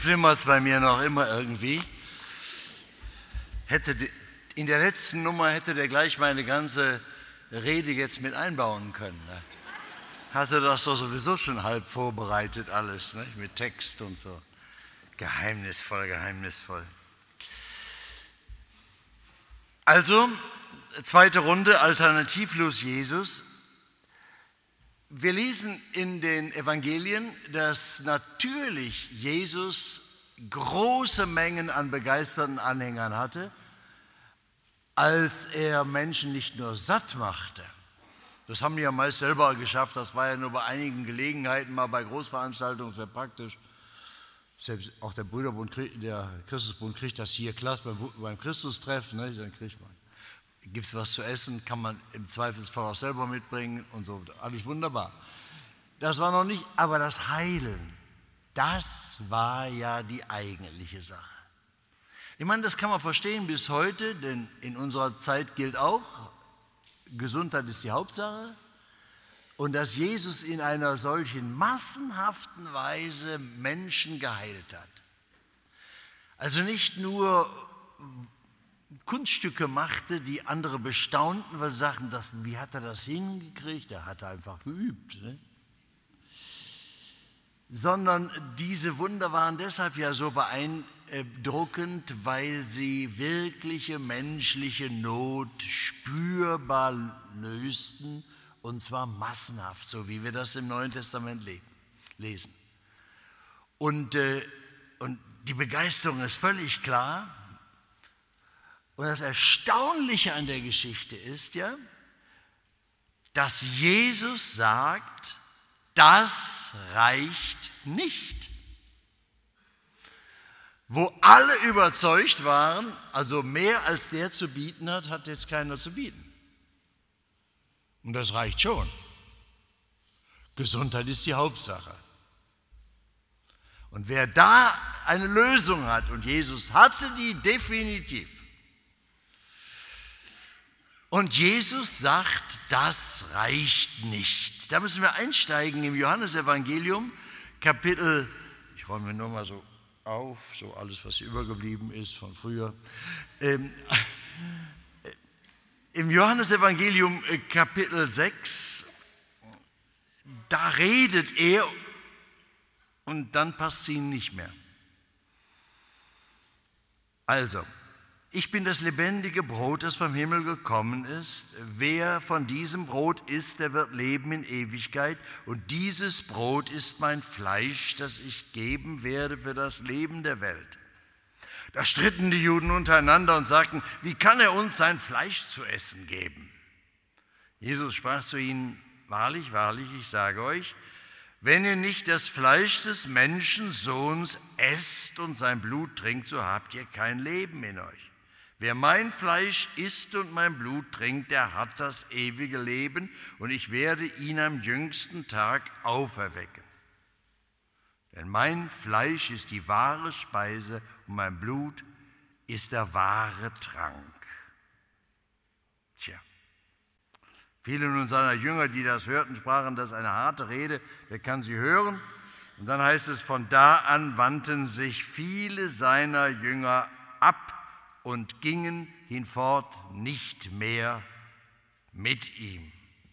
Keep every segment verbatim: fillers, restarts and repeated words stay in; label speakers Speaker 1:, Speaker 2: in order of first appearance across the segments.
Speaker 1: flimmert es bei mir noch immer irgendwie. Hätte die, in der letzten Nummer hätte der gleich meine ganze Rede jetzt mit einbauen können. Ne? Hatte das doch sowieso schon halb vorbereitet alles, ne? Mit Text und so. Geheimnisvoll, geheimnisvoll. Also, zweite Runde, alternativlos Jesus. Wir lesen in den Evangelien, dass natürlich Jesus große Mengen an begeisterten Anhängern hatte, als er Menschen nicht nur satt machte. Das haben die ja meist selber geschafft, das war ja nur bei einigen Gelegenheiten, mal bei Großveranstaltungen, sehr praktisch. Selbst auch der Brüderbund, der Christusbund kriegt das hier klasse beim, beim Christustreff, ne? Dann kriegt man, gibt es was zu essen, kann man im Zweifelsfall auch selber mitbringen und so, alles wunderbar. Das war noch nicht, aber das Heilen, das war ja die eigentliche Sache. Ich meine, das kann man verstehen bis heute, denn in unserer Zeit gilt auch, Gesundheit ist die Hauptsache. Und dass Jesus in einer solchen massenhaften Weise Menschen geheilt hat. Also nicht nur Kunststücke machte, die andere bestaunten, weil sie sagten, das, wie hat er das hingekriegt? Er hat einfach geübt. Ne? Sondern diese Wunder waren deshalb ja so beeindruckend, weil sie wirkliche menschliche Not spürbar lösten, und zwar massenhaft, so wie wir das im Neuen Testament lesen. Und, äh, und die Begeisterung ist völlig klar. Und das Erstaunliche an der Geschichte ist ja, dass Jesus sagt, das reicht nicht. Wo alle überzeugt waren, also mehr als der zu bieten hat, hat jetzt keiner zu bieten. Und das reicht schon. Gesundheit ist die Hauptsache. Und wer da eine Lösung hat, und Jesus hatte die definitiv, und Jesus sagt, das reicht nicht. Da müssen wir einsteigen im Johannesevangelium, Kapitel, ich räume mir nur mal so auf, so alles, was hier übergeblieben ist von früher. Ähm, Im Johannesevangelium Kapitel sechs, da redet er und dann passt es ihnen nicht mehr. Also, ich bin das lebendige Brot, das vom Himmel gekommen ist. Wer von diesem Brot isst, der wird leben in Ewigkeit. Und dieses Brot ist mein Fleisch, das ich geben werde für das Leben der Welt. Da stritten die Juden untereinander und sagten, wie kann er uns sein Fleisch zu essen geben? Jesus sprach zu ihnen, wahrlich, wahrlich, ich sage euch, wenn ihr nicht das Fleisch des Menschensohns esst und sein Blut trinkt, so habt ihr kein Leben in euch. Wer mein Fleisch isst und mein Blut trinkt, der hat das ewige Leben und ich werde ihn am jüngsten Tag auferwecken. Denn mein Fleisch ist die wahre Speise und mein Blut ist der wahre Trank. Tja, viele nun seiner Jünger, die das hörten, sprachen, das ist eine harte Rede, wer kann sie hören? Und dann heißt es, von da an wandten sich viele seiner Jünger ab und gingen hinfort nicht mehr mit ihm.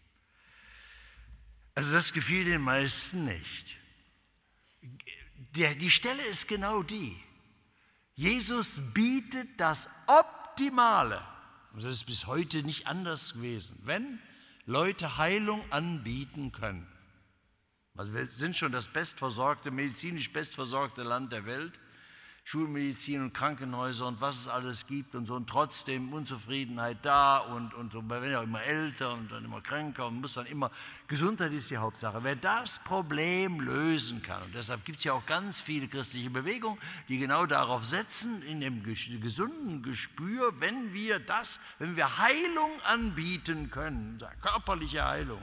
Speaker 1: Also das gefiel den meisten nicht. Der, die Stelle ist genau die. Jesus bietet das Optimale. Und das ist bis heute nicht anders gewesen. Wenn Leute Heilung anbieten können. Also wir sind schon das bestversorgte, medizinisch bestversorgte Land der Welt. Schulmedizin und Krankenhäuser und was es alles gibt und so. Und trotzdem Unzufriedenheit da und, und so. Man wird ja immer älter und dann immer kränker und muss dann immer, Gesundheit ist die Hauptsache. Wer das Problem lösen kann, und deshalb gibt es ja auch ganz viele christliche Bewegungen, die genau darauf setzen, in dem gesunden Gespür, wenn wir das, wenn wir Heilung anbieten können, körperliche Heilung,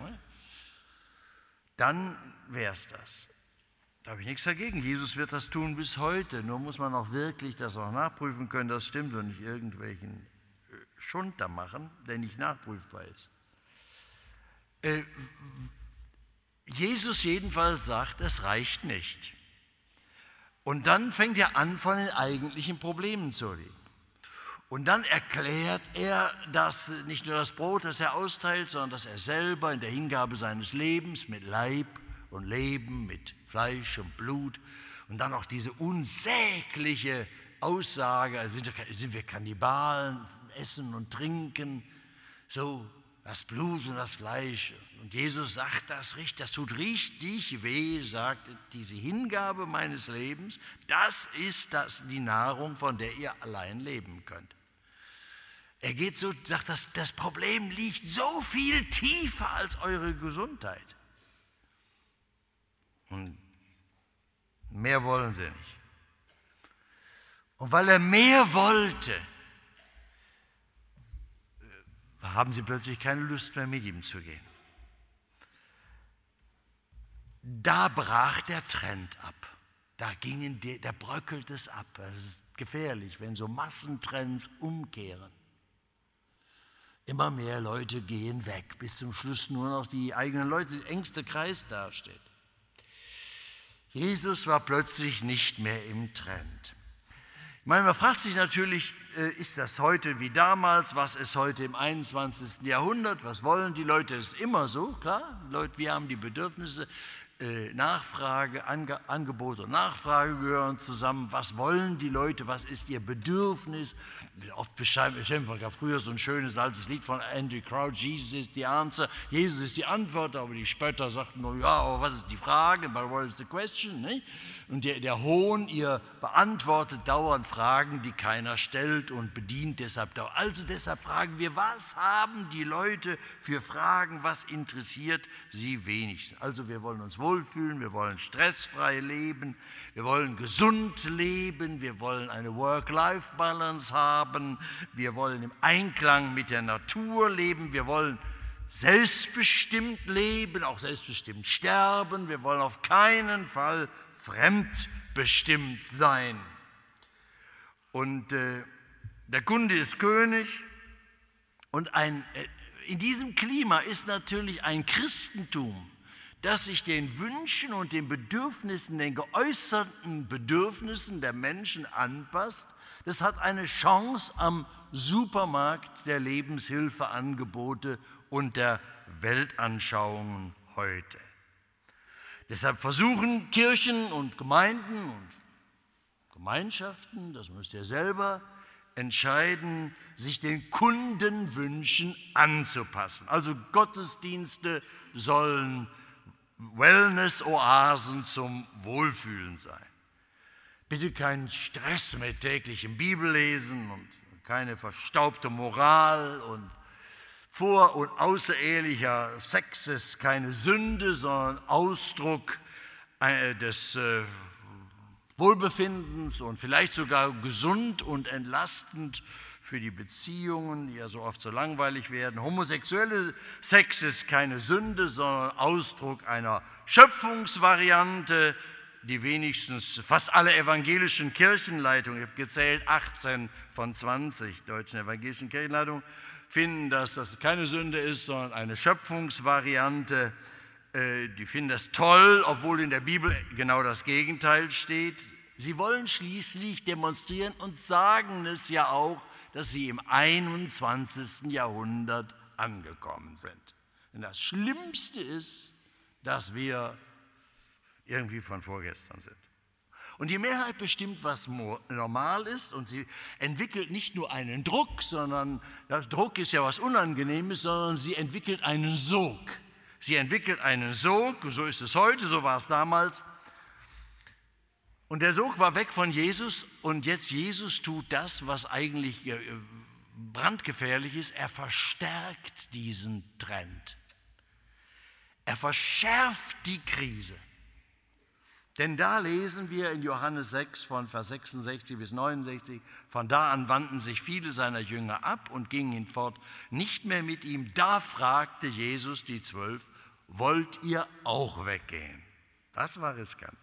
Speaker 1: dann wäre es das. Da habe ich nichts dagegen. Jesus wird das tun bis heute. Nur muss man auch wirklich das auch nachprüfen können, das stimmt, und nicht irgendwelchen Schund da machen, der nicht nachprüfbar ist. Äh, Jesus jedenfalls sagt, es reicht nicht. Und dann fängt er an, von den eigentlichen Problemen zu reden. Und dann erklärt er, dass nicht nur das Brot, das er austeilt, sondern dass er selber in der Hingabe seines Lebens mit Leib und Leben, mit Fleisch und Blut und dann auch diese unsägliche Aussage, also sind wir Kannibalen, essen und trinken, so das Blut und das Fleisch. Und Jesus sagt das richtig, das tut richtig weh, sagt diese Hingabe meines Lebens, das ist das, die Nahrung, von der ihr allein leben könnt. Er geht so, sagt, das, das Problem liegt so viel tiefer als eure Gesundheit. Und mehr wollen sie nicht. Und weil er mehr wollte, haben sie plötzlich keine Lust mehr, mit ihm zu gehen. Da brach der Trend ab. Da, gingen die, da bröckelt es ab. Das ist gefährlich, wenn so Massentrends umkehren. Immer mehr Leute gehen weg, bis zum Schluss nur noch die eigenen Leute, der engste Kreis dasteht. Jesus war plötzlich nicht mehr im Trend. Ich meine, man fragt sich natürlich, ist das heute wie damals? Was ist heute im einundzwanzigsten Jahrhundert? Was wollen die Leute? Das ist immer so, klar. Die Leute, wir haben die Bedürfnisse, Nachfrage, Ange, Angebot und Nachfrage gehören zusammen. Was wollen die Leute? Was ist ihr Bedürfnis? Oft beschreiben, ich habe früher so ein schönes altes Lied von Andy Crouch, Jesus is the answer. Jesus ist die Antwort, aber die Spötter sagten nur, ja, aber was ist die Frage? But what is the question? Nicht? Und der, der Hohn, ihr beantwortet dauernd Fragen, die keiner stellt und bedient deshalb dauernd. Also deshalb fragen wir, was haben die Leute für Fragen? Was interessiert sie wenigstens? Also wir wollen uns wohlfühlen, wir wollen stressfrei leben, wir wollen gesund leben, wir wollen eine Work-Life-Balance haben, wir wollen im Einklang mit der Natur leben, wir wollen selbstbestimmt leben, auch selbstbestimmt sterben, wir wollen auf keinen Fall fremdbestimmt sein. Und äh, der Kunde ist König und ein, äh, in diesem Klima ist natürlich ein Christentum, das sich den Wünschen und den Bedürfnissen, den geäußerten Bedürfnissen der Menschen anpasst, das hat eine Chance am Supermarkt der Lebenshilfeangebote und der Weltanschauungen heute. Deshalb versuchen Kirchen und Gemeinden und Gemeinschaften, das müsst ihr selber entscheiden, sich den Kundenwünschen anzupassen. Also Gottesdienste sollen Wellness-Oasen zum Wohlfühlen sein. Bitte keinen Stress mit täglichem Bibellesen und keine verstaubte Moral und vor- und außerehelicher Sex ist keine Sünde, sondern Ausdruck des Wohlbefindens und vielleicht sogar gesund und entlastend für die Beziehungen, die ja so oft so langweilig werden. Homosexuelle Sex ist keine Sünde, sondern Ausdruck einer Schöpfungsvariante, die wenigstens fast alle evangelischen Kirchenleitungen, ich habe gezählt, achtzehn von zwanzig deutschen evangelischen Kirchenleitungen, finden, dass das keine Sünde ist, sondern eine Schöpfungsvariante. Die finden das toll, obwohl in der Bibel genau das Gegenteil steht. Sie wollen schließlich demonstrieren und sagen es ja auch, dass sie im einundzwanzigsten Jahrhundert angekommen sind. Denn das Schlimmste ist, dass wir irgendwie von vorgestern sind. Und die Mehrheit bestimmt, was normal ist, und sie entwickelt nicht nur einen Druck, sondern der Druck ist ja was Unangenehmes, sondern sie entwickelt einen Sog. Sie entwickelt einen Sog, so ist es heute, so war es damals. Und der Sog war weg von Jesus und jetzt Jesus tut das, was eigentlich brandgefährlich ist. Er verstärkt diesen Trend. Er verschärft die Krise. Denn da lesen wir in Johannes sechs von Vers sechsundsechzig bis neunundsechzig, von da an wandten sich viele seiner Jünger ab und gingen hinfort nicht mehr mit ihm. Da fragte Jesus die Zwölf, wollt ihr auch weggehen? Das war riskant.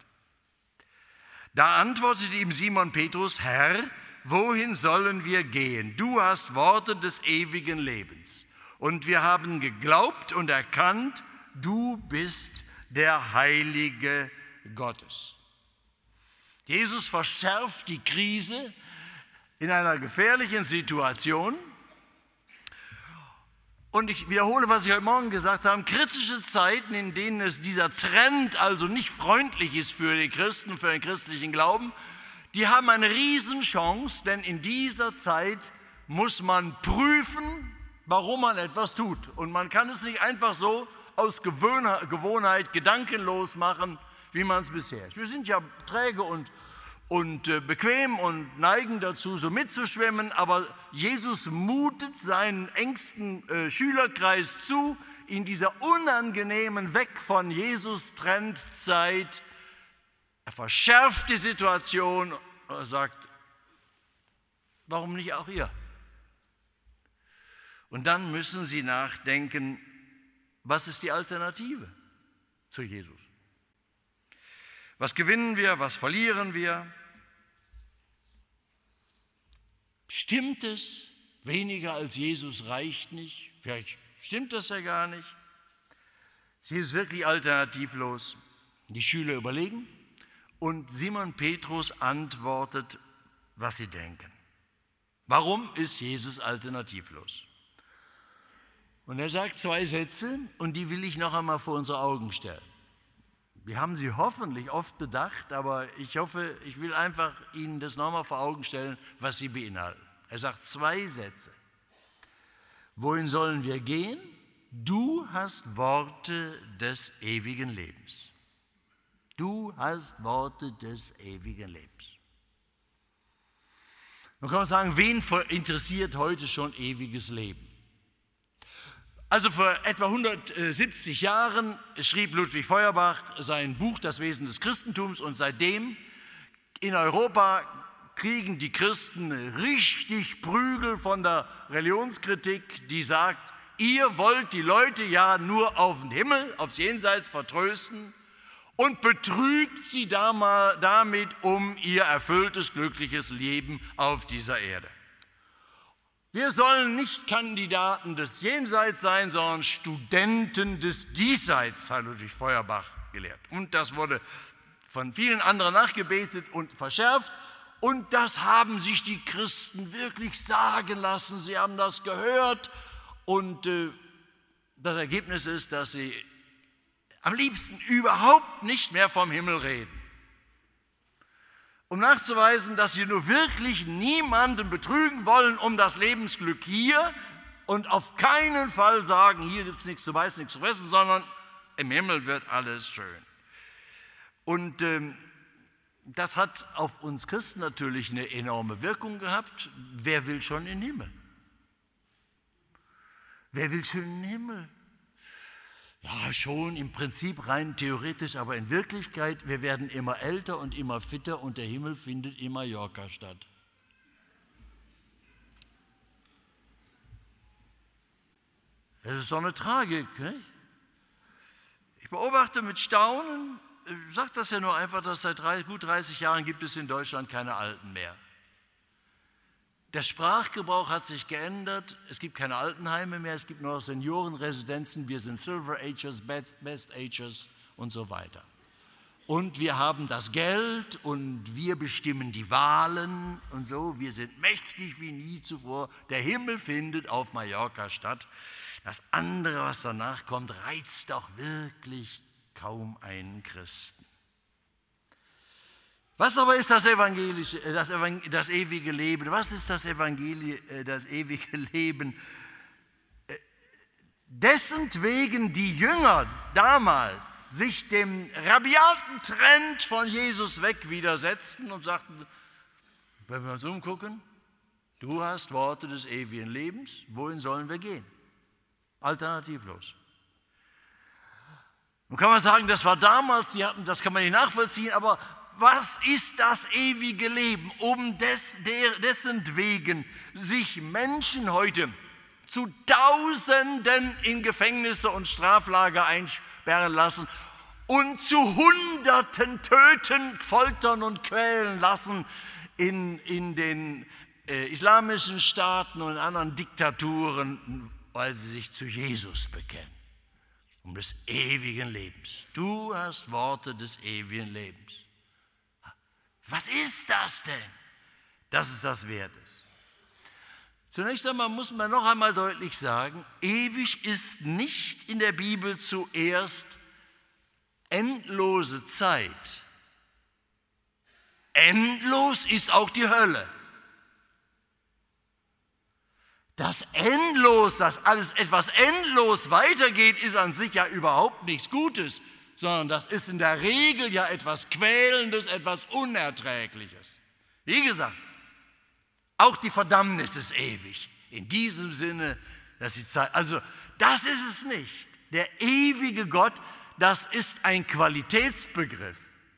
Speaker 1: Da antwortete ihm Simon Petrus, Herr, wohin sollen wir gehen? Du hast Worte des ewigen Lebens. Und wir haben geglaubt und erkannt, du bist der Heilige Gottes. Jesus verschärft die Krise in einer gefährlichen Situation. Und ich wiederhole, was ich heute Morgen gesagt habe, kritische Zeiten, in denen es dieser Trend also nicht freundlich ist für die Christen, für den christlichen Glauben, die haben eine Riesenchance, denn in dieser Zeit muss man prüfen, warum man etwas tut. Und man kann es nicht einfach so aus Gewohnheit gedankenlos machen, wie man es bisher ist. Wir sind ja träge und, und äh, bequem und neigen dazu, so mitzuschwimmen, aber Jesus mutet seinen engsten äh, Schülerkreis zu, in dieser unangenehmen Weg von Jesus-Trendzeit. Er verschärft die Situation und sagt, warum nicht auch ihr? Und dann müssen sie nachdenken, was ist die Alternative zu Jesus? Was gewinnen wir, was verlieren wir? Stimmt es? Weniger als Jesus reicht nicht. Vielleicht stimmt das ja gar nicht. Ist Jesus wirklich alternativlos? Die Schüler überlegen und Simon Petrus antwortet, was sie denken. Warum ist Jesus alternativlos? Und er sagt zwei Sätze und die will ich noch einmal vor unsere Augen stellen. Wir haben sie hoffentlich oft bedacht, aber ich hoffe, ich will einfach Ihnen das nochmal vor Augen stellen, was sie beinhalten. Er sagt zwei Sätze. Wohin sollen wir gehen? Du hast Worte des ewigen Lebens. Du hast Worte des ewigen Lebens. Nun kann man sagen, wen interessiert heute schon ewiges Leben? Also vor etwa hundertsiebzig Jahren schrieb Ludwig Feuerbach sein Buch Das Wesen des Christentums und seitdem in Europa kriegen die Christen richtig Prügel von der Religionskritik, die sagt, ihr wollt die Leute ja nur auf den Himmel, aufs Jenseits vertrösten und betrügt sie damit um ihr erfülltes, glückliches Leben auf dieser Erde. Wir sollen nicht Kandidaten des Jenseits sein, sondern Studenten des Diesseits, hat Ludwig Feuerbach gelehrt. Und das wurde von vielen anderen nachgebetet und verschärft. Und das haben sich die Christen wirklich sagen lassen. Sie haben das gehört. Und äh, das Ergebnis ist, dass sie am liebsten überhaupt nicht mehr vom Himmel reden. Um nachzuweisen, dass sie nur wirklich niemanden betrügen wollen um das Lebensglück hier und auf keinen Fall sagen, hier gibt es nichts zu beißen, nichts zu fressen, sondern im Himmel wird alles schön. Und ähm, das hat auf uns Christen natürlich eine enorme Wirkung gehabt. Wer will schon in den Himmel? Wer will schon in den Himmel? Ja, schon im Prinzip rein theoretisch, aber in Wirklichkeit, wir werden immer älter und immer fitter und der Himmel findet in Mallorca statt. Das ist doch eine Tragik, nicht? Ich beobachte mit Staunen, ich sage das ja nur einfach, dass seit gut dreißig Jahren gibt es in Deutschland keine Alten mehr. Der Sprachgebrauch hat sich geändert. Es gibt keine Altenheime mehr, es gibt nur noch Seniorenresidenzen. Wir sind Silver Ages, Best, Best Ages und so weiter. Und wir haben das Geld und wir bestimmen die Wahlen und so. Wir sind mächtig wie nie zuvor. Der Himmel findet auf Mallorca statt. Das andere, was danach kommt, reizt doch wirklich kaum einen Christen. Was aber ist das evangelische, das, Evangel- das ewige Leben? Was ist das Evangelium, das ewige Leben? Dessen wegen die Jünger damals sich dem rabiaten Trend von Jesus weg widersetzten und sagten, wenn wir uns umgucken, du hast Worte des ewigen Lebens, wohin sollen wir gehen? Alternativlos. Nun kann man sagen, das war damals, die hatten, das kann man nicht nachvollziehen, aber was ist das ewige Leben? Um des, der, dessen wegen sich Menschen heute zu Tausenden in Gefängnisse und Straflager einsperren lassen und zu Hunderten töten, foltern und quälen lassen in, in den äh, islamischen Staaten und in anderen Diktaturen, weil sie sich zu Jesus bekennen. Um des ewigen Lebens. Du hast Worte des ewigen Lebens. Was ist das denn, dass es das wert ist? Zunächst einmal muss man noch einmal deutlich sagen, ewig ist nicht in der Bibel zuerst endlose Zeit. Endlos ist auch die Hölle. Das Endlos, dass alles etwas endlos weitergeht, ist an sich ja überhaupt nichts Gutes, sondern das ist in der Regel ja etwas Quälendes, etwas Unerträgliches. Wie gesagt, auch die Verdammnis ist ewig. In diesem Sinne, dass die Zeit, also das ist es nicht. Der ewige Gott, das ist ein Qualitätsbegriff.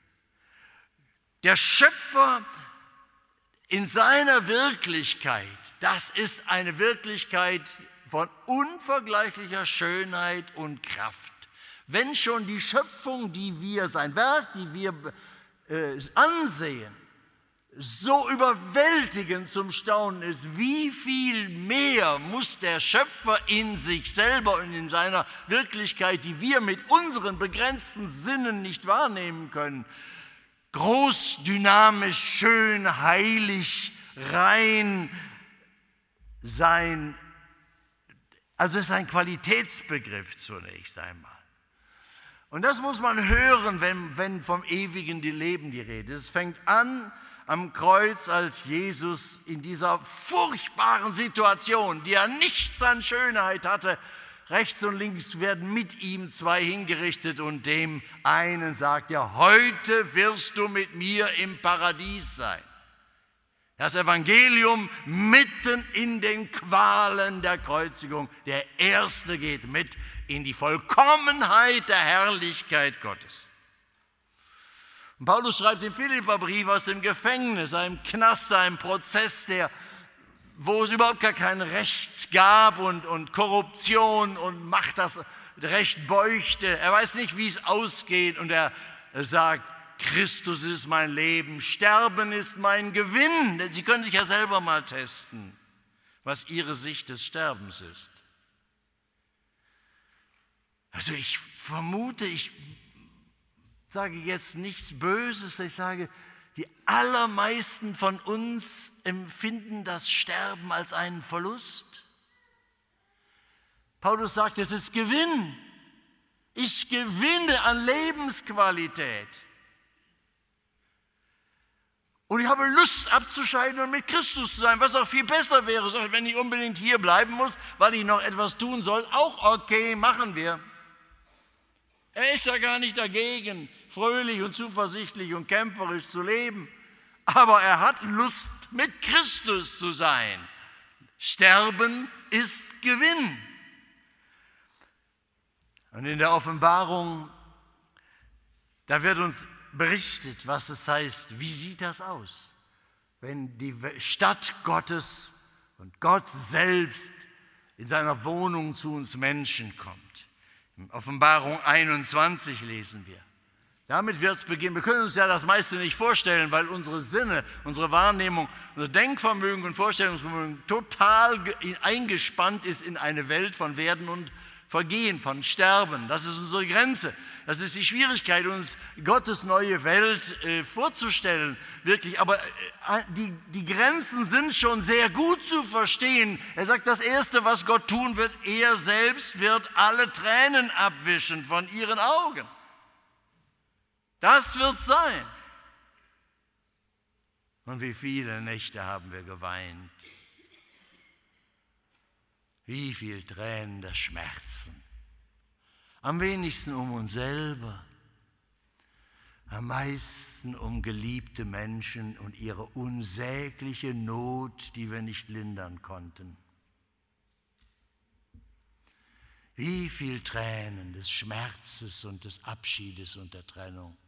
Speaker 1: Der Schöpfer in seiner Wirklichkeit, das ist eine Wirklichkeit von unvergleichlicher Schönheit und Kraft. Wenn schon die Schöpfung, die wir, sein Werk, die wir äh, ansehen, so überwältigend zum Staunen ist, wie viel mehr muss der Schöpfer in sich selber und in seiner Wirklichkeit, die wir mit unseren begrenzten Sinnen nicht wahrnehmen können, groß, dynamisch, schön, heilig, rein sein. Also es ist ein Qualitätsbegriff zunächst einmal. Und das muss man hören, wenn, wenn vom ewigen Leben die Rede ist. Es fängt an am Kreuz, als Jesus in dieser furchtbaren Situation, die er nichts an Schönheit hatte, rechts und links werden mit ihm zwei hingerichtet und dem einen sagt er, heute wirst du mit mir im Paradies sein. Das Evangelium mitten in den Qualen der Kreuzigung. Der Erste geht mit in die Vollkommenheit der Herrlichkeit Gottes. Und Paulus schreibt im Philipperbrief aus dem Gefängnis, einem Knast, einem Prozess, der, wo es überhaupt gar kein Recht gab und, und Korruption und Macht das Recht beuchte. Er weiß nicht, wie es ausgeht und er sagt, Christus ist mein Leben, Sterben ist mein Gewinn. Denn Sie können sich ja selber mal testen, was Ihre Sicht des Sterbens ist. Also ich vermute, ich sage jetzt nichts Böses, ich sage, die allermeisten von uns empfinden das Sterben als einen Verlust. Paulus sagt, es ist Gewinn. Ich gewinne an Lebensqualität. Und ich habe Lust abzuscheiden und mit Christus zu sein, was auch viel besser wäre, wenn ich unbedingt hier bleiben muss, weil ich noch etwas tun soll. Auch okay, machen wir. Er ist ja gar nicht dagegen, fröhlich und zuversichtlich und kämpferisch zu leben. Aber er hat Lust, mit Christus zu sein. Sterben ist Gewinn. Und in der Offenbarung, da wird uns berichtet, was es heißt. Wie sieht das aus, wenn die Stadt Gottes und Gott selbst in seiner Wohnung zu uns Menschen kommt? In Offenbarung einundzwanzig lesen wir. Damit wird es beginnen. Wir können uns ja das meiste nicht vorstellen, weil unsere Sinne, unsere Wahrnehmung, unser Denkvermögen und Vorstellungsvermögen total eingespannt ist in eine Welt von Werden und Vergehen, von Sterben. Das ist unsere Grenze. Das ist die Schwierigkeit, uns Gottes neue Welt äh, vorzustellen, wirklich. Aber äh, die, die Grenzen sind schon sehr gut zu verstehen. Er sagt, das Erste, was Gott tun wird, er selbst wird alle Tränen abwischen von ihren Augen. Das wird sein. Und wie viele Nächte haben wir geweint. Wie viel Tränen der Schmerzen. Am wenigsten um uns selber, am meisten um geliebte Menschen und ihre unsägliche Not, die wir nicht lindern konnten. Wie viel Tränen des Schmerzes und des Abschiedes und der Trennung.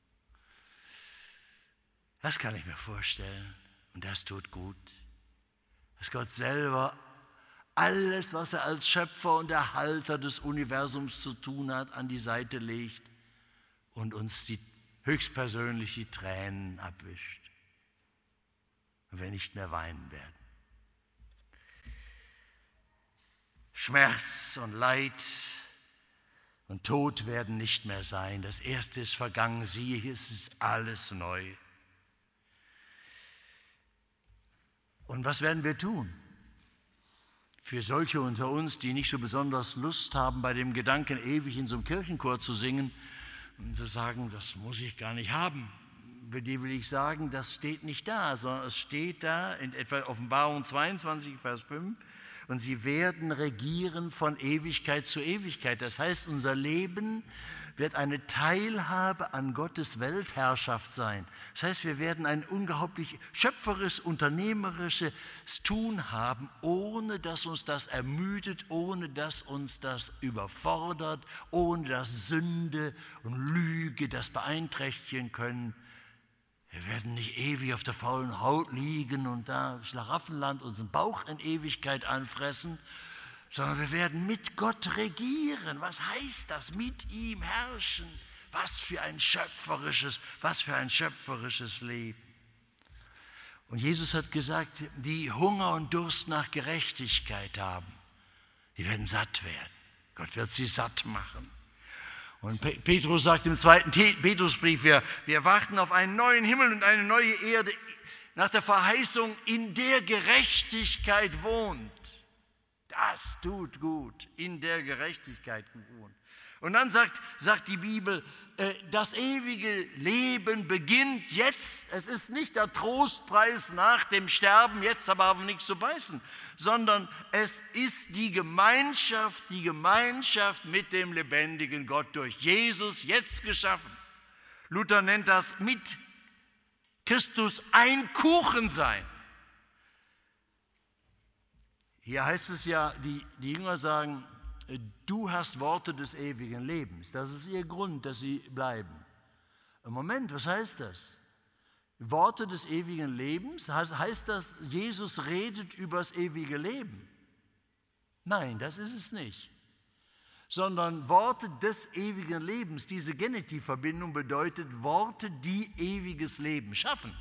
Speaker 1: Das kann ich mir vorstellen und das tut gut, dass Gott selber alles, was er als Schöpfer und Erhalter des Universums zu tun hat, an die Seite legt und uns die höchstpersönlich die Tränen abwischt und wir nicht mehr weinen werden. Schmerz und Leid und Tod werden nicht mehr sein. Das Erste ist vergangen, siehe, es ist alles neu. Und was werden wir tun? Für solche unter uns, die nicht so besonders Lust haben, bei dem Gedanken ewig in so einem Kirchenchor zu singen und zu sagen, das muss ich gar nicht haben. Für die will ich sagen, das steht nicht da, sondern es steht da in etwa Offenbarung zweiundzwanzig, Vers fünf, und sie werden regieren von Ewigkeit zu Ewigkeit. Das heißt, unser Leben wird eine Teilhabe an Gottes Weltherrschaft sein. Das heißt, wir werden ein unglaublich schöpferisches, unternehmerisches Tun haben, ohne dass uns das ermüdet, ohne dass uns das überfordert, ohne dass Sünde und Lüge das beeinträchtigen können. Wir werden nicht ewig auf der faulen Haut liegen und da Schlaraffenland unseren Bauch in Ewigkeit anfressen, sondern wir werden mit Gott regieren. Was heißt das? Mit ihm herrschen. Was für ein schöpferisches, was für ein schöpferisches Leben. Und Jesus hat gesagt, die Hunger und Durst nach Gerechtigkeit haben, die werden satt werden. Gott wird sie satt machen. Und Petrus sagt im zweiten Petrusbrief, wir, wir warten auf einen neuen Himmel und eine neue Erde nach der Verheißung, in der Gerechtigkeit wohnt. Das tut gut, in der Gerechtigkeit wohnt. Und dann sagt, sagt die Bibel, das ewige Leben beginnt jetzt. Es ist nicht der Trostpreis nach dem Sterben, jetzt aber haben wir nichts zu beißen, sondern es ist die Gemeinschaft, die Gemeinschaft mit dem lebendigen Gott durch Jesus jetzt geschaffen. Luther nennt das mit Christus ein Kuchen sein. Hier heißt es ja, die, die Jünger sagen, du hast Worte des ewigen Lebens. Das ist ihr Grund, dass sie bleiben. Im Moment, was heißt das? Worte des ewigen Lebens, heißt das, Jesus redet über das ewige Leben? Nein, das ist es nicht. Sondern Worte des ewigen Lebens, diese Genitivverbindung bedeutet Worte, die ewiges Leben schaffen.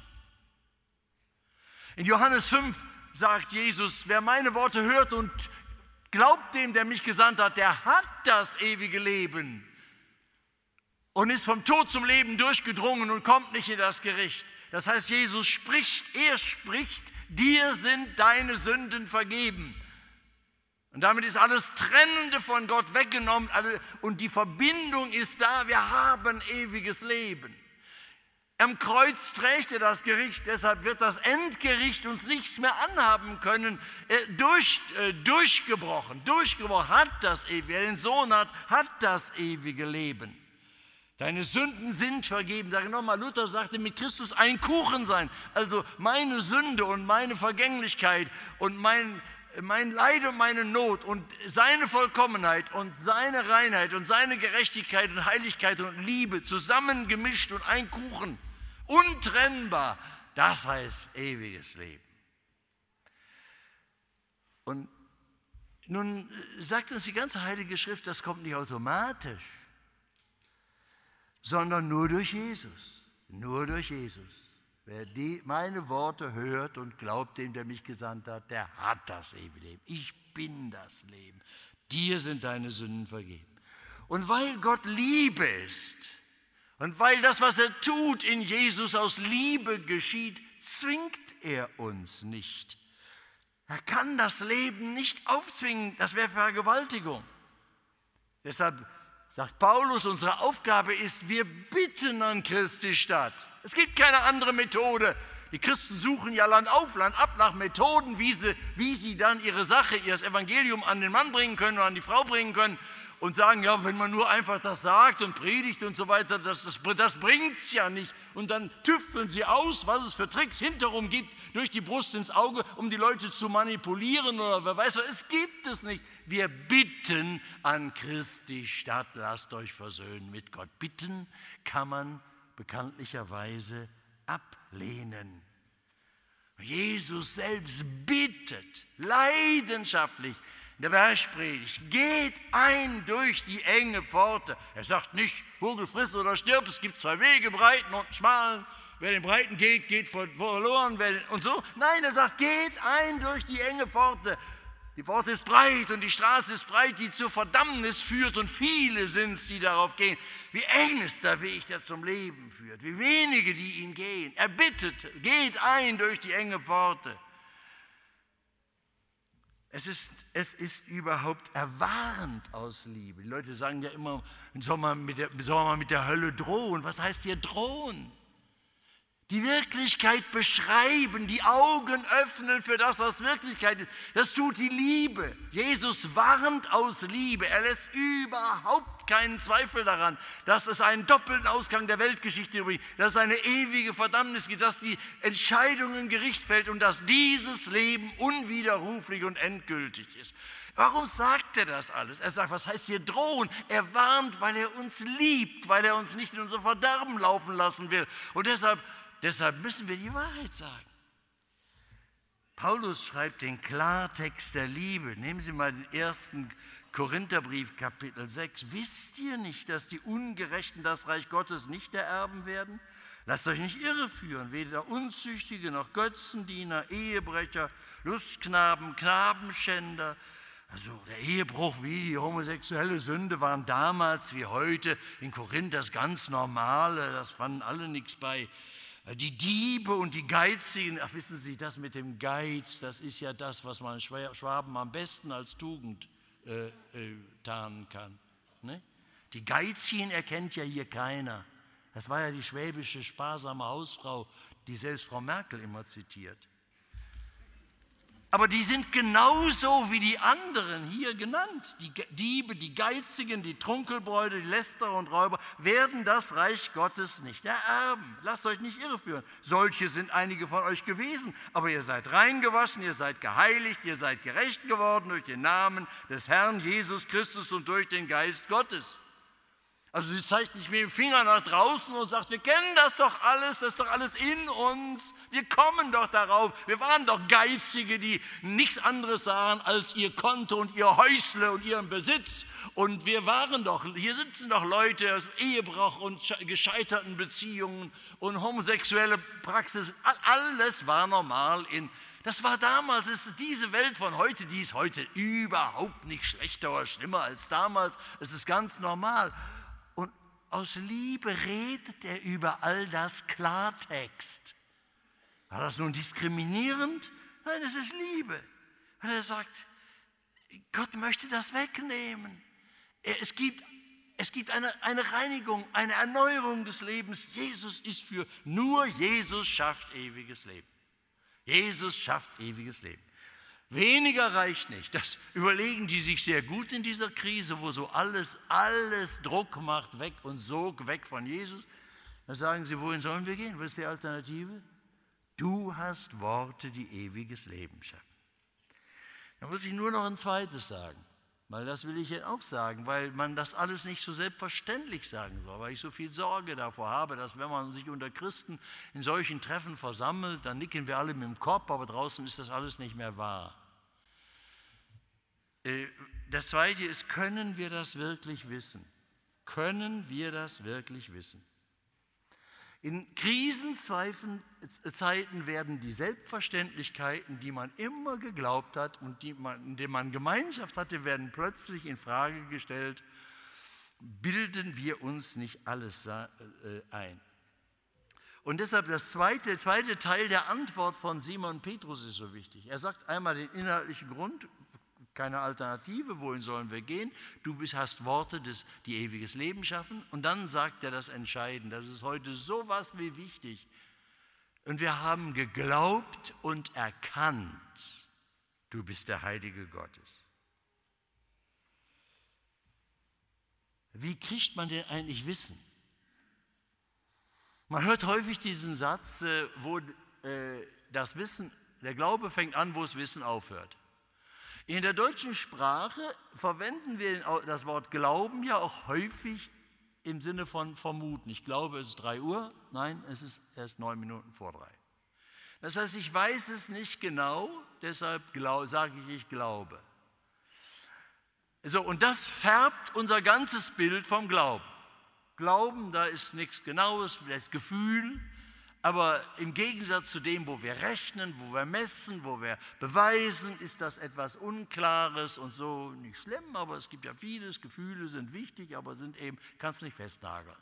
Speaker 1: In Johannes fünf sagt Jesus, wer meine Worte hört und glaubt dem, der mich gesandt hat, der hat das ewige Leben und ist vom Tod zum Leben durchgedrungen und kommt nicht in das Gericht. Das heißt, Jesus spricht, er spricht, dir sind deine Sünden vergeben. Und damit ist alles Trennende von Gott weggenommen und die Verbindung ist da, wir haben ewiges Leben. Am Kreuz trägt er das Gericht, deshalb wird das Endgericht uns nichts mehr anhaben können. Er durch, äh, durchgebrochen, durchgebrochen hat das ewige, wer den Sohn hat, hat das ewige Leben. Deine Sünden sind vergeben. Sage nochmal, Luther sagte, mit Christus ein Kuchen sein. Also meine Sünde und meine Vergänglichkeit und mein, mein Leid und meine Not und seine Vollkommenheit und seine Reinheit und seine Gerechtigkeit und Heiligkeit und Liebe zusammengemischt und ein Kuchen. Untrennbar, das heißt ewiges Leben. Und nun sagt uns die ganze Heilige Schrift, das kommt nicht automatisch, sondern nur durch Jesus, nur durch Jesus. Wer die, meine Worte hört und glaubt dem, der mich gesandt hat, der hat das ewige Leben. Ich bin das Leben. Dir sind deine Sünden vergeben. Und weil Gott Liebe ist, und weil das, was er tut, in Jesus aus Liebe geschieht, zwingt er uns nicht. Er kann das Leben nicht aufzwingen, das wäre Vergewaltigung. Deshalb sagt Paulus, unsere Aufgabe ist, wir bitten an Christi statt. Es gibt keine andere Methode. Die Christen suchen ja Land auf, Land ab nach Methoden, wie sie, wie sie dann ihre Sache, ihr Evangelium an den Mann bringen können oder an die Frau bringen können. Und sagen, ja, wenn man nur einfach das sagt und predigt und so weiter, das, das, das bringt es ja nicht. Und dann tüfteln sie aus, was es für Tricks hinterrum gibt, durch die Brust ins Auge, um die Leute zu manipulieren oder wer weiß was. Es gibt es nicht. Wir bitten an Christi statt, lasst euch versöhnen mit Gott. Bitten kann man bekanntlicherweise ablehnen. Jesus selbst bittet leidenschaftlich, in der Bergpredigt, geht ein durch die enge Pforte. Er sagt nicht, Vogel friss oder stirb, es gibt zwei Wege, breiten und schmalen. Wer den breiten geht, geht verloren und so. Nein, er sagt, geht ein durch die enge Pforte. Die Pforte ist breit und die Straße ist breit, die zur Verdammnis führt und viele sind es, die darauf gehen. Wie eng ist der Weg, der zum Leben führt, wie wenige, die ihn gehen. Er bittet, geht ein durch die enge Pforte. Es ist, es ist überhaupt erwarnt aus Liebe. Die Leute sagen ja immer, soll man mit der, soll man mit der Hölle drohen? Was heißt hier drohen? Die Wirklichkeit beschreiben, die Augen öffnen für das, was Wirklichkeit ist. Das tut die Liebe. Jesus warnt aus Liebe. Er lässt überhaupt keinen Zweifel daran, dass es einen doppelten Ausgang der Weltgeschichte bringt, dass es eine ewige Verdammnis gibt, dass die Entscheidung im Gericht fällt und dass dieses Leben unwiderruflich und endgültig ist. Warum sagt er das alles? Er sagt, was heißt hier drohen? Er warnt, weil er uns liebt, weil er uns nicht in unser Verderben laufen lassen will. Und deshalb Deshalb müssen wir die Wahrheit sagen. Paulus schreibt den Klartext der Liebe. Nehmen Sie mal den ersten Korintherbrief, Kapitel sechs. Wisst ihr nicht, dass die Ungerechten das Reich Gottes nicht ererben werden? Lasst euch nicht irreführen, weder Unzüchtige noch Götzendiener, Ehebrecher, Lustknaben, Knabenschänder. Also der Ehebruch wie die homosexuelle Sünde waren damals wie heute in Korinth das ganz Normale. Das fanden alle nichts bei. Die Diebe und die Geizigen, ach wissen Sie, das mit dem Geiz, das ist ja das, was man Schwaben am besten als Tugend äh, äh, tarnen kann. Ne? Die Geizigen erkennt ja hier keiner. Das war ja die schwäbische sparsame Hausfrau, die selbst Frau Merkel immer zitiert. Aber die sind genauso wie die anderen hier genannt. Die Diebe, die Geizigen, die Trunkelbräute, die Lästerer und Räuber werden das Reich Gottes nicht ererben. Lasst euch nicht irreführen. Solche sind einige von euch gewesen. Aber ihr seid reingewaschen, ihr seid geheiligt, ihr seid gerecht geworden durch den Namen des Herrn Jesus Christus und durch den Geist Gottes. Also sie zeigt nicht mit dem Finger nach draußen und sagt, wir kennen das doch alles, das ist doch alles in uns, wir kommen doch darauf. Wir waren doch Geizige, die nichts anderes sahen als ihr Konto und ihr Häusle und ihren Besitz. Und wir waren doch, hier sitzen doch Leute aus Ehebruch und gescheiterten Beziehungen und homosexuelle Praxis. Alles war normal in Das war damals, ist diese Welt von heute, die ist heute überhaupt nicht schlechter oder schlimmer als damals. Es ist ganz normal. Und aus Liebe redet er über all das Klartext. War das nun diskriminierend? Nein, es ist Liebe. Weil er sagt, Gott möchte das wegnehmen. Es gibt, es gibt eine, eine Reinigung, eine Erneuerung des Lebens. Jesus ist für, nur Jesus schafft ewiges Leben. Jesus schafft ewiges Leben. Weniger reicht nicht. Das überlegen die sich sehr gut in dieser Krise, wo so alles, alles Druck macht, weg und Sog weg von Jesus. Da sagen sie, wohin sollen wir gehen? Was ist die Alternative? Du hast Worte, die ewiges Leben schaffen. Da muss ich nur noch ein zweites sagen, weil das will ich jetzt auch sagen, weil man das alles nicht so selbstverständlich sagen soll, weil ich so viel Sorge davor habe, dass wenn man sich unter Christen in solchen Treffen versammelt, dann nicken wir alle mit dem Kopf, aber draußen ist das alles nicht mehr wahr. Das Zweite ist, können wir das wirklich wissen? Können wir das wirklich wissen? In Krisenzeiten werden die Selbstverständlichkeiten, die man immer geglaubt hat und die man, in denen man Gemeinschaft hatte, werden plötzlich in Frage gestellt. Bilden wir uns nicht alles ein? Und deshalb das zweite, der zweite Teil der Antwort von Simon Petrus ist so wichtig. Er sagt einmal den inhaltlichen Grund, keine Alternative, wohin sollen wir gehen? Du bist, hast Worte, des, die ewiges Leben schaffen. Und dann sagt er das Entscheidende, das ist heute sowas wie wichtig. Und wir haben geglaubt und erkannt, du bist der Heilige Gottes. Wie kriegt man denn eigentlich Wissen? Man hört häufig diesen Satz, wo das Wissen, der Glaube fängt an, wo das Wissen aufhört. In der deutschen Sprache verwenden wir das Wort Glauben ja auch häufig im Sinne von vermuten. Ich glaube, es ist drei Uhr. Nein, es ist erst neun Minuten vor drei. Das heißt, ich weiß es nicht genau, deshalb sage ich, ich glaube. So, und das färbt unser ganzes Bild vom Glauben. Glauben, da ist nichts Genaues, das ist Gefühl. Aber im Gegensatz zu dem, wo wir rechnen, wo wir messen, wo wir beweisen, ist das etwas Unklares und so nicht schlimm, aber es gibt ja vieles, Gefühle sind wichtig, aber sind eben, kannst nicht festnageln.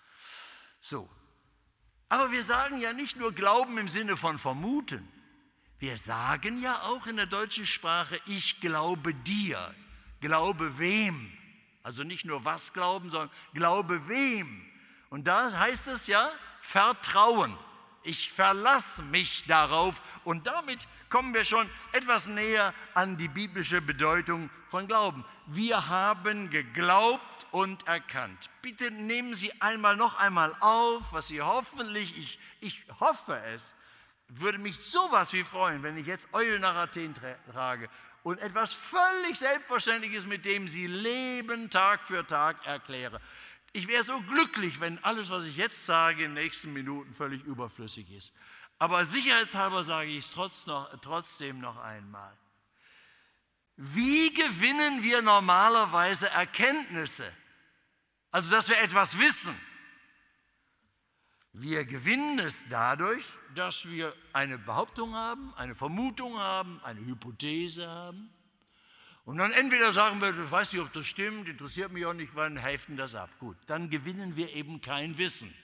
Speaker 1: So, aber wir sagen ja nicht nur Glauben im Sinne von vermuten. Wir sagen ja auch in der deutschen Sprache, ich glaube dir. Glaube wem? Also nicht nur was glauben, sondern glaube wem. Und da heißt es ja Vertrauen. Ich verlasse mich darauf. Und damit kommen wir schon etwas näher an die biblische Bedeutung von Glauben. Wir haben geglaubt und erkannt. Bitte nehmen Sie einmal noch einmal auf, was Sie hoffentlich, ich, ich hoffe es, würde mich sowas wie freuen, wenn ich jetzt Eulen nach Athen trage und etwas völlig Selbstverständliches, mit dem Sie leben, Tag für Tag erkläre. Ich wäre so glücklich, wenn alles, was ich jetzt sage, in den nächsten Minuten völlig überflüssig ist. Aber sicherheitshalber sage ich es trotz noch, trotzdem noch einmal. Wie gewinnen wir normalerweise Erkenntnisse? Also, dass wir etwas wissen. Wir gewinnen es dadurch, dass wir eine Behauptung haben, eine Vermutung haben, eine Hypothese haben. Und dann entweder sagen wir, ich weiß nicht, ob das stimmt, interessiert mich auch nicht, wann heften das ab. Gut, dann gewinnen wir eben kein Wissen.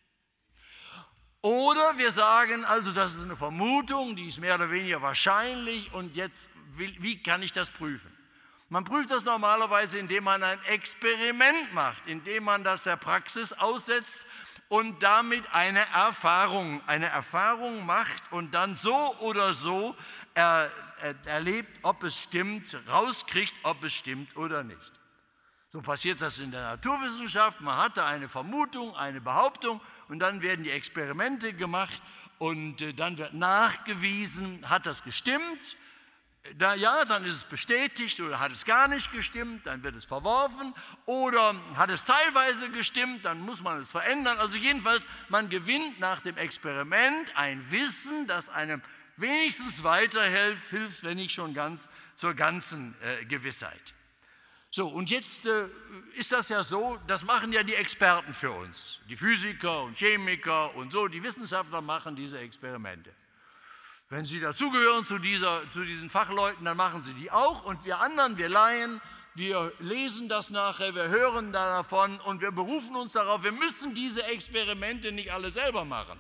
Speaker 1: Oder wir sagen, also das ist eine Vermutung, die ist mehr oder weniger wahrscheinlich und jetzt, wie kann ich das prüfen? Man prüft das normalerweise, indem man ein Experiment macht, indem man das der Praxis aussetzt und damit eine Erfahrung, eine Erfahrung macht und dann so oder so er, er, erlebt, ob es stimmt, rauskriegt, ob es stimmt oder nicht. So passiert das in der Naturwissenschaft. Man hatte eine Vermutung, eine Behauptung und dann werden die Experimente gemacht und dann wird nachgewiesen, hat das gestimmt? Da, ja, dann ist es bestätigt oder hat es gar nicht gestimmt, dann wird es verworfen oder hat es teilweise gestimmt, dann muss man es verändern. Also jedenfalls, man gewinnt nach dem Experiment ein Wissen, das einem wenigstens weiterhilft, hilft, wenn nicht schon ganz zur ganzen äh, Gewissheit. So, und jetzt äh, ist das ja so, das machen ja die Experten für uns, die Physiker und Chemiker und so, die Wissenschaftler machen diese Experimente. Wenn Sie dazugehören zu, dieser, zu diesen Fachleuten, dann machen Sie die auch. Und wir anderen, wir Laien, wir lesen das nachher, wir hören davon und wir berufen uns darauf, wir müssen diese Experimente nicht alle selber machen.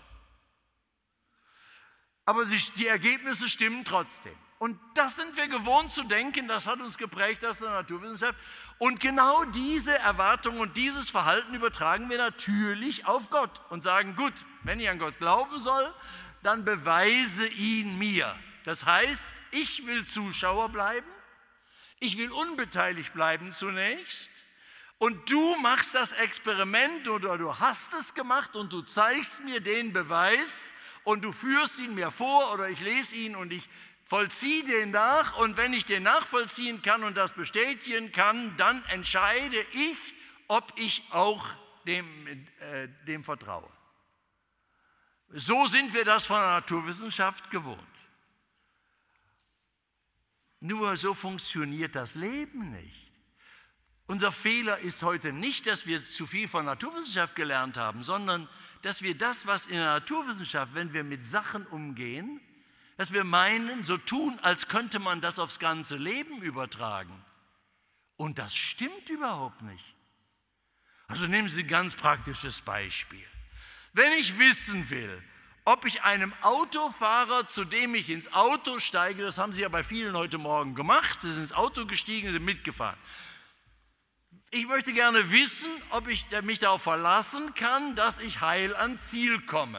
Speaker 1: Aber sie, die Ergebnisse stimmen trotzdem. Und das sind wir gewohnt zu denken, das hat uns geprägt aus der Naturwissenschaft. Und genau diese Erwartung und dieses Verhalten übertragen wir natürlich auf Gott und sagen, gut, wenn ich an Gott glauben soll, dann beweise ihn mir. Das heißt, ich will Zuschauer bleiben, ich will unbeteiligt bleiben zunächst und du machst das Experiment oder du hast es gemacht und du zeigst mir den Beweis und du führst ihn mir vor oder ich lese ihn und ich vollziehe den nach und wenn ich den nachvollziehen kann und das bestätigen kann, dann entscheide ich, ob ich auch dem, äh, dem vertraue. So sind wir das von der Naturwissenschaft gewohnt. Nur so funktioniert das Leben nicht. Unser Fehler ist heute nicht, dass wir zu viel von Naturwissenschaft gelernt haben, sondern dass wir das, was in der Naturwissenschaft, wenn wir mit Sachen umgehen, dass wir meinen, so tun, als könnte man das aufs ganze Leben übertragen. Und das stimmt überhaupt nicht. Also nehmen Sie ein ganz praktisches Beispiel. Wenn ich wissen will, ob ich einem Autofahrer, zu dem ich ins Auto steige, das haben Sie ja bei vielen heute Morgen gemacht, Sie sind ins Auto gestiegen, sind mitgefahren. Ich möchte gerne wissen, ob ich mich darauf verlassen kann, dass ich heil ans Ziel komme.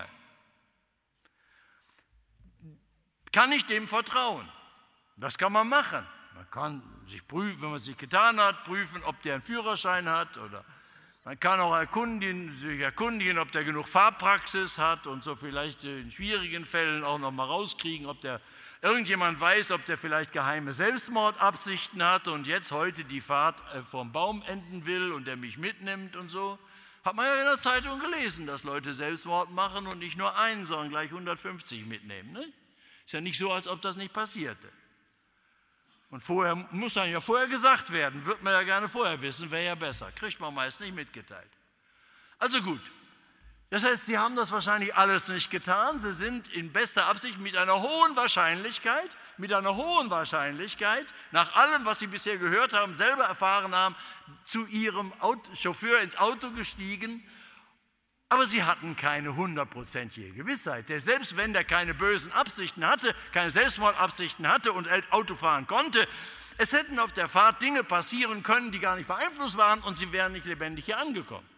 Speaker 1: Kann ich dem vertrauen? Das kann man machen. Man kann sich prüfen, wenn man es sich getan hat, prüfen, ob der einen Führerschein hat oder man kann auch erkundigen, sich erkundigen, ob der genug Fahrpraxis hat und so vielleicht in schwierigen Fällen auch noch mal rauskriegen, ob der irgendjemand weiß, ob der vielleicht geheime Selbstmordabsichten hat und jetzt heute die Fahrt vom Baum enden will und der mich mitnimmt und so. Hat man ja in der Zeitung gelesen, dass Leute Selbstmord machen und nicht nur einen, sondern gleich hundertfünfzig mitnehmen. Ne? Ist ja nicht so, als ob das nicht passierte. Und vorher muss dann ja vorher gesagt werden, wird man ja gerne vorher wissen, wäre ja besser. Kriegt man meist nicht mitgeteilt. Also gut, das heißt, Sie haben das wahrscheinlich alles nicht getan. Sie sind in bester Absicht mit einer hohen Wahrscheinlichkeit, mit einer hohen Wahrscheinlichkeit, nach allem, was Sie bisher gehört haben, selber erfahren haben, zu Ihrem Auto, Chauffeur ins Auto gestiegen Aber sie hatten keine hundertprozentige Gewissheit. Denn selbst wenn der keine bösen Absichten hatte, keine Selbstmordabsichten hatte und Auto fahren konnte, es hätten auf der Fahrt Dinge passieren können, die gar nicht beeinflusst waren und sie wären nicht lebendig hier angekommen.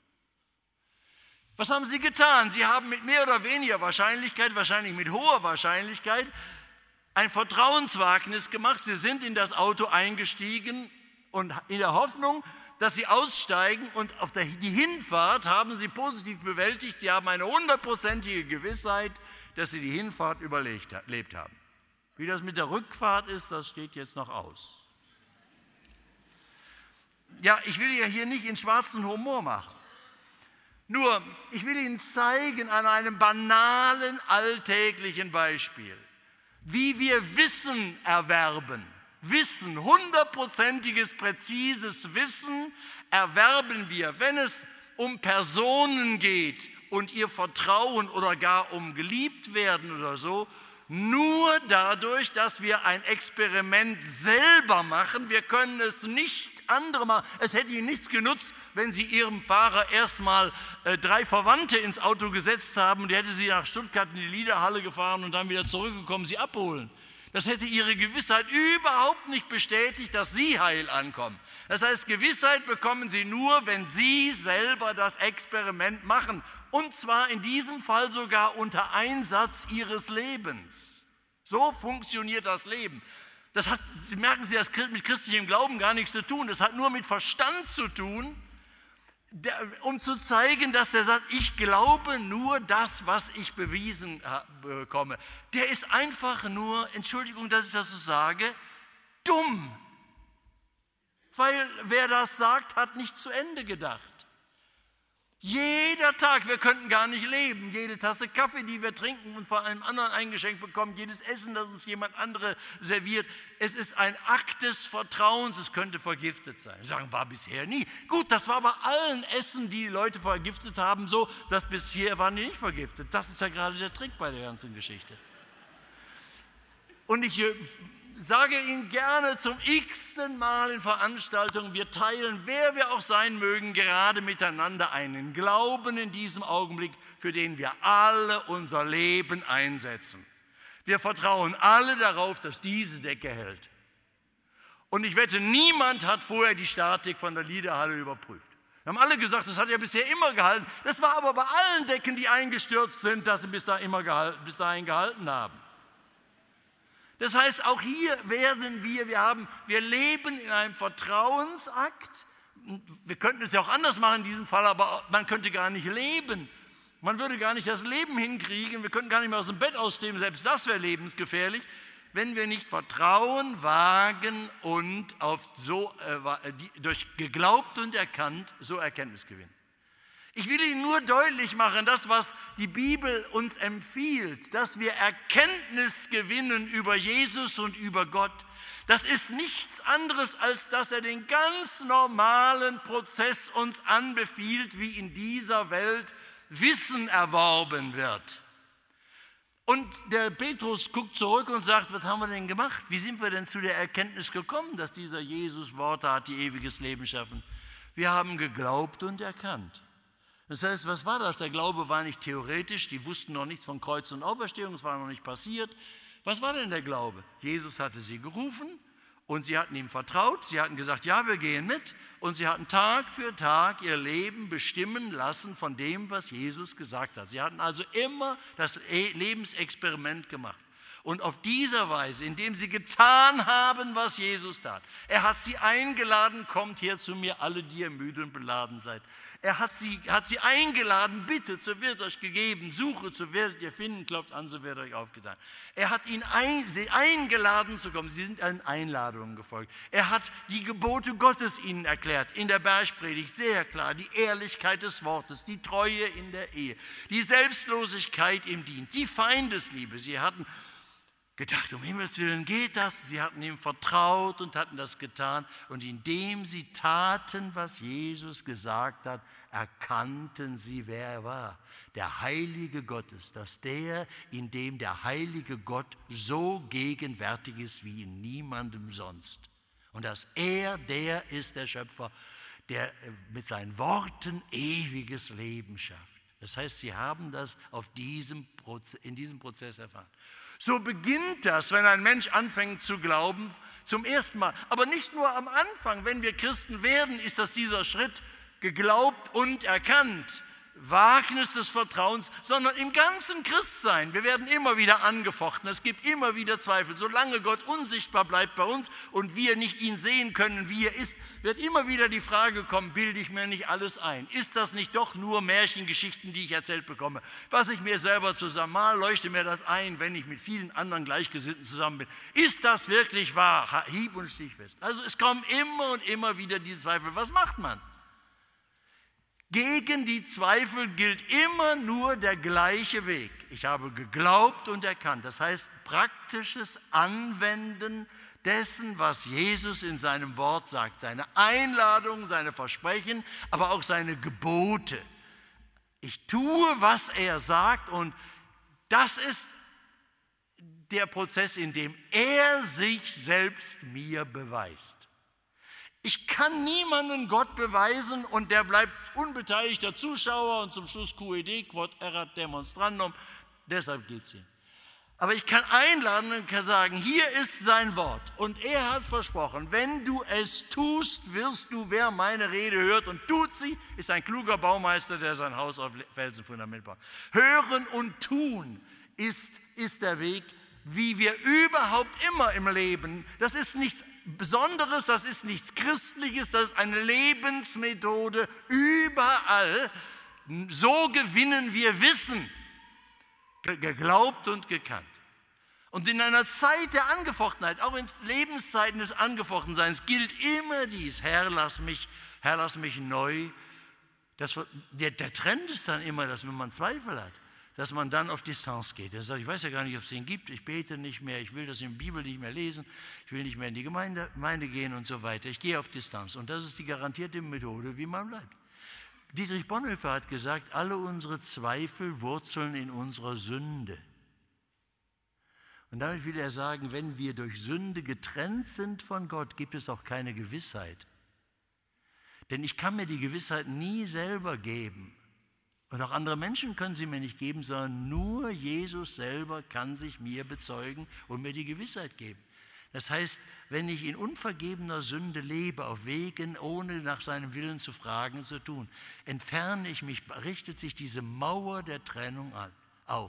Speaker 1: Was haben sie getan? Sie haben mit mehr oder weniger Wahrscheinlichkeit, wahrscheinlich mit hoher Wahrscheinlichkeit, ein Vertrauenswagnis gemacht. Sie sind in das Auto eingestiegen und in der Hoffnung, dass sie aussteigen, und auf der, die Hinfahrt haben sie positiv bewältigt. Sie haben eine hundertprozentige Gewissheit, dass sie die Hinfahrt überlebt haben. Wie das mit der Rückfahrt ist, das steht jetzt noch aus. Ja, ich will ja hier nicht in schwarzen Humor machen. Nur, ich will Ihnen zeigen an einem banalen, alltäglichen Beispiel, wie wir Wissen erwerben. Wissen, hundertprozentiges, präzises Wissen erwerben wir, wenn es um Personen geht und ihr Vertrauen oder gar um geliebt werden oder so, nur dadurch, dass wir ein Experiment selber machen. Wir können es nicht andere machen. Es hätte Ihnen nichts genutzt, wenn Sie Ihrem Fahrer erstmal äh, drei Verwandte ins Auto gesetzt haben und der hätte Sie nach Stuttgart in die Liederhalle gefahren und dann wieder zurückgekommen, Sie abholen. Das hätte Ihre Gewissheit überhaupt nicht bestätigt, dass Sie heil ankommen. Das heißt, Gewissheit bekommen Sie nur, wenn Sie selber das Experiment machen. Und zwar in diesem Fall sogar unter Einsatz Ihres Lebens. So funktioniert das Leben. Das hat, Sie merken Sie, das hat mit christlichem Glauben gar nichts zu tun. Das hat nur mit Verstand zu tun, der, um zu zeigen, dass der sagt, ich glaube nur das, was ich bewiesen bekomme. Der ist einfach nur, Entschuldigung, dass ich das so sage, dumm. Weil wer das sagt, hat nicht zu Ende gedacht. Jeder Tag, wir könnten gar nicht leben, jede Tasse Kaffee, die wir trinken und von einem anderen eingeschenkt bekommen, jedes Essen, das uns jemand andere serviert, es ist ein Akt des Vertrauens, es könnte vergiftet sein. Sie sagen, war bisher nie. Gut, das war bei allen Essen, die Leute vergiftet haben, so, dass bisher waren die nicht vergiftet. Das ist ja gerade der Trick bei der ganzen Geschichte. Und ich sage Ihnen gerne zum x-ten Mal in Veranstaltungen, wir teilen, wer wir auch sein mögen, gerade miteinander einen Glauben in diesem Augenblick, für den wir alle unser Leben einsetzen. Wir vertrauen alle darauf, dass diese Decke hält. Und ich wette, niemand hat vorher die Statik von der Liederhalle überprüft. Wir haben alle gesagt, das hat ja bisher immer gehalten. Das war aber bei allen Decken, die eingestürzt sind, dass sie bis dahin, immer gehalten, bis dahin gehalten haben. Das heißt, auch hier werden wir, wir, haben, wir leben in einem Vertrauensakt. Wir könnten es ja auch anders machen in diesem Fall, aber man könnte gar nicht leben. Man würde gar nicht das Leben hinkriegen. Wir könnten gar nicht mehr aus dem Bett ausstehen, selbst das wäre lebensgefährlich, wenn wir nicht Vertrauen wagen und auf so, äh, durch geglaubt und erkannt so Erkenntnis gewinnen. Ich will Ihnen nur deutlich machen, das, was die Bibel uns empfiehlt, dass wir Erkenntnis gewinnen über Jesus und über Gott, das ist nichts anderes, als dass er den ganz normalen Prozess uns anbefiehlt, wie in dieser Welt Wissen erworben wird. Und der Petrus guckt zurück und sagt, was haben wir denn gemacht? Wie sind wir denn zu der Erkenntnis gekommen, dass dieser Jesus Worte hat, die ewiges Leben schaffen? Wir haben geglaubt und erkannt. Das heißt, was war das? Der Glaube war nicht theoretisch, die wussten noch nichts von Kreuz und Auferstehung, es war noch nicht passiert. Was war denn der Glaube? Jesus hatte sie gerufen und sie hatten ihm vertraut, sie hatten gesagt, ja, wir gehen mit, und sie hatten Tag für Tag ihr Leben bestimmen lassen von dem, was Jesus gesagt hat. Sie hatten also immer das Lebensexperiment gemacht. Und auf dieser Weise, indem sie getan haben, was Jesus tat. Er hat sie eingeladen, kommt her zu mir, alle, die ihr müde und beladen seid. Er hat sie, hat sie eingeladen, bittet, so wird euch gegeben, suche, so werdet ihr finden, klopft an, so wird euch aufgetan. Er hat ihn ein, sie eingeladen zu kommen, sie sind allen Einladungen gefolgt. Er hat die Gebote Gottes ihnen erklärt, in der Bergpredigt sehr klar, die Ehrlichkeit des Wortes, die Treue in der Ehe, die Selbstlosigkeit im Dienst, die Feindesliebe. Sie hatten gedacht, um Himmels Willen geht das. Sie hatten ihm vertraut und hatten das getan. Und indem sie taten, was Jesus gesagt hat, erkannten sie, wer er war. Der Heilige Gottes, dass der, in dem der heilige Gott so gegenwärtig ist wie in niemandem sonst. Und dass er der ist, der Schöpfer, der mit seinen Worten ewiges Leben schafft. Das heißt, sie haben das auf diesem Proze- in diesem Prozess erfahren. So beginnt das, wenn ein Mensch anfängt zu glauben, zum ersten Mal. Aber nicht nur am Anfang, wenn wir Christen werden, ist das dieser Schritt geglaubt und erkannt. Wagnis des Vertrauens, sondern im ganzen Christsein. Wir werden immer wieder angefochten, es gibt immer wieder Zweifel. Solange Gott unsichtbar bleibt bei uns und wir nicht ihn sehen können, wie er ist, wird immer wieder die Frage kommen, bilde ich mir nicht alles ein? Ist das nicht doch nur Märchengeschichten, die ich erzählt bekomme? Was ich mir selber zusammen mal, leuchte mir das ein, wenn ich mit vielen anderen Gleichgesinnten zusammen bin. Ist das wirklich wahr? Hieb- und stichfest. Also es kommen immer und immer wieder die Zweifel. Was macht man? Gegen die Zweifel gilt immer nur der gleiche Weg. Ich habe geglaubt und erkannt. Das heißt, praktisches Anwenden dessen, was Jesus in seinem Wort sagt. Seine Einladungen, seine Versprechen, aber auch seine Gebote. Ich tue, was er sagt, und das ist der Prozess, in dem er sich selbst mir beweist. Ich kann niemanden Gott beweisen und der bleibt unbeteiligter Zuschauer und zum Schluss Q E D, quod erat demonstrandum, deshalb geht es hier. Aber ich kann einladen und kann sagen, hier ist sein Wort und er hat versprochen, wenn du es tust, wirst du, wer meine Rede hört und tut sie, ist ein kluger Baumeister, der sein Haus auf Felsenfundament baut. Hören und tun ist, ist der Weg, wie wir überhaupt immer im Leben, das ist nichts Besonderes, das ist nichts Christliches, das ist eine Lebensmethode überall. So gewinnen wir Wissen, geglaubt und gekannt. Und in einer Zeit der Angefochtenheit, auch in Lebenszeiten des Angefochtenseins, gilt immer dies, Herr, lass mich, Herr, lass mich neu. Das, der, der Trend ist dann immer, dass wenn man Zweifel hat, dass man dann auf Distanz geht. Er sagt, ich weiß ja gar nicht, ob es den gibt, ich bete nicht mehr, ich will das in der Bibel nicht mehr lesen, ich will nicht mehr in die Gemeinde, Gemeinde gehen und so weiter. Ich gehe auf Distanz und das ist die garantierte Methode, wie man bleibt. Dietrich Bonhoeffer hat gesagt, alle unsere Zweifel wurzeln in unserer Sünde. Und damit will er sagen, wenn wir durch Sünde getrennt sind von Gott, gibt es auch keine Gewissheit. Denn ich kann mir die Gewissheit nie selber geben. Und auch andere Menschen können sie mir nicht geben, sondern nur Jesus selber kann sich mir bezeugen und mir die Gewissheit geben. Das heißt, wenn ich in unvergebener Sünde lebe, auf Wegen, ohne nach seinem Willen zu fragen und zu tun, entferne ich mich, richtet sich diese Mauer der Trennung auf.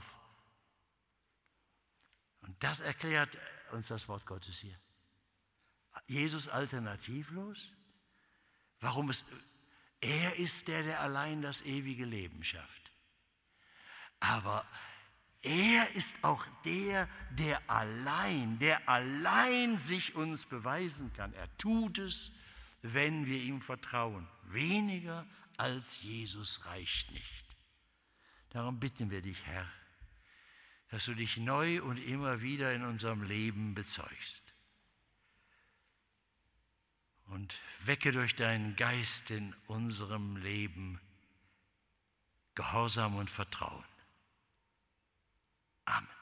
Speaker 1: Und das erklärt uns das Wort Gottes hier. Jesus alternativlos? Warum es... Er ist der, der allein das ewige Leben schafft. Aber er ist auch der, der allein, der allein sich uns beweisen kann. Er tut es, wenn wir ihm vertrauen. Weniger als Jesus reicht nicht. Darum bitten wir dich, Herr, dass du dich neu und immer wieder in unserem Leben bezeugst. Und wecke durch deinen Geist in unserem Leben Gehorsam und Vertrauen. Amen.